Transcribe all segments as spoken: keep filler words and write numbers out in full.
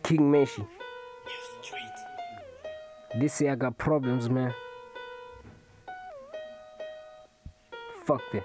King Meshi. This year I got problems, man. Fuck that.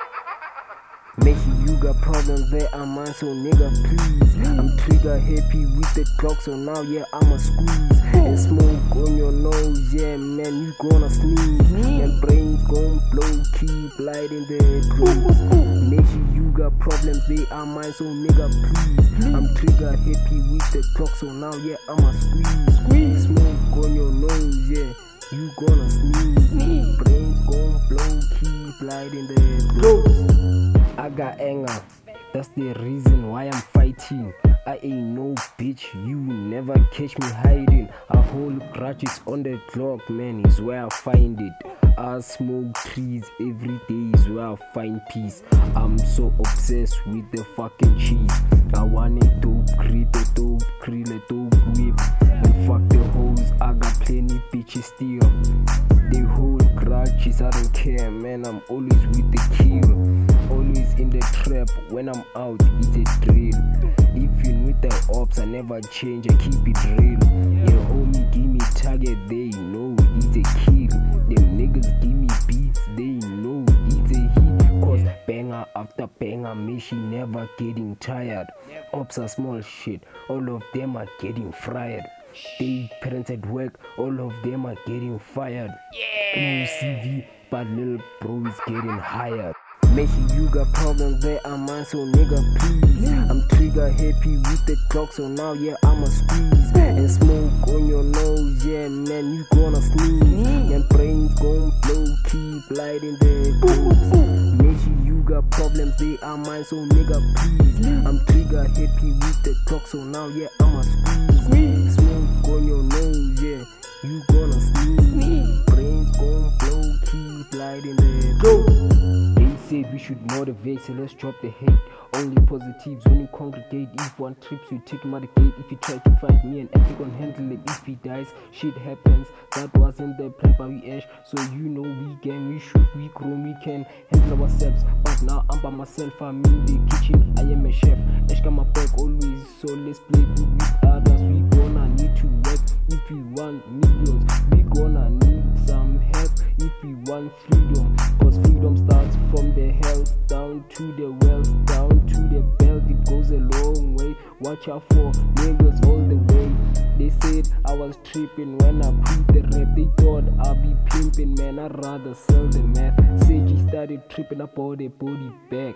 Meshi, you got problems, there are mine, so nigga, please. I'm trigger happy with the clock, so now yeah, I'ma squeeze and smoke on your nose, yeah, man, you gonna sneeze and brains gon' blow, keep lighting the clothes. Meshi, you got problems, they are mine, so nigga, please. I'm trigger happy with the clock, so now yeah, I'ma squeeze, squeeze, smoke on your nose, yeah, you gonna sneeze, sneeze. Brains gon' blow, keep lighting the clothes. I got anger, that's the reason why I'm fighting. I ain't no bitch, you never catch me hiding. I hold grudges on the clock, man, is where I find it. I smoke trees every day, is where I find peace. I'm so obsessed with the fucking cheese. I want a dope creep, a dope krill, a dope whip. And fuck the hoes, I got plenty bitches still. They hold grudges, I don't care, man, I'm always with the kill. Always in the trap, when I'm out, it's a drill. Even with the ops, I never change, I keep it real. Yeah, homie, give me target, they know it's a kill. Them niggas give me beats, they know it's a hit. Cause banger after banger, Meshi never getting tired. Ops are small shit, all of them are getting fried. They parents at work, all of them are getting fired. New C V, but little bro is getting hired. Meshi, you got problems, there are mine, so nigga, please. I'm trigger happy with the clock, so now yeah, I'ma squeeze and smoke on your nose, yeah, man, you gonna sneeze and brains gon' blow, keep lighting the clothes. Meshi, you got problems, they are mine, so nigga, please. I'm trigger happy with the clock, so now yeah, I'ma squeeze, smoke on your nose, yeah, you gonna sneeze, brains gon' blow, keep lighting the clothes. Said we should motivate, so let's drop the hate. Only positives when you congregate. If one trips, you take him out the gate. If you try to fight me and epic on handle it. If he dies, shit happens. That wasn't the plan, but we ash. So you know we gang, we shoot, we grown, we can handle ourselves. But now I'm by myself, I'm in the kitchen, I am a chef. Ash got my back always, so let's play good with others. We gonna need to work if we want millions. We gonna need some help if we want freedom. Cause freedom starts from the health down to the wealth, down to the belt, it goes a long way. Watch out for niggas all the way. They said I was tripping when I quit the rap. They thought I'd be pimping, man, I'd rather sell the math. Said he started tripping about the body back.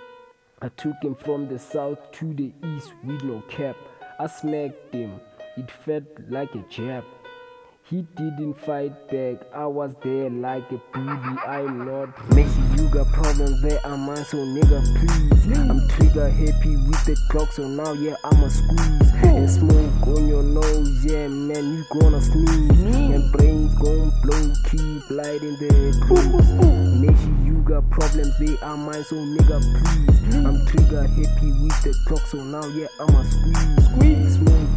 I took him from the south to the east with no cap. I smacked him, it felt like a jab. He didn't fight back, I was there like a bully, I'm not. Meshi, you got problems, there are mine, so nigga, please. I'm trigger happy with the clock, so now yeah, I'ma squeeze and smoke on your nose, yeah, man, you gonna sneeze and brains gon' blow, keep lighting the clothes. Meshi, you got problems, they are mine, so nigga, please. I'm trigger happy with the clock, so now yeah, I'ma squeeze, squeeze, smoke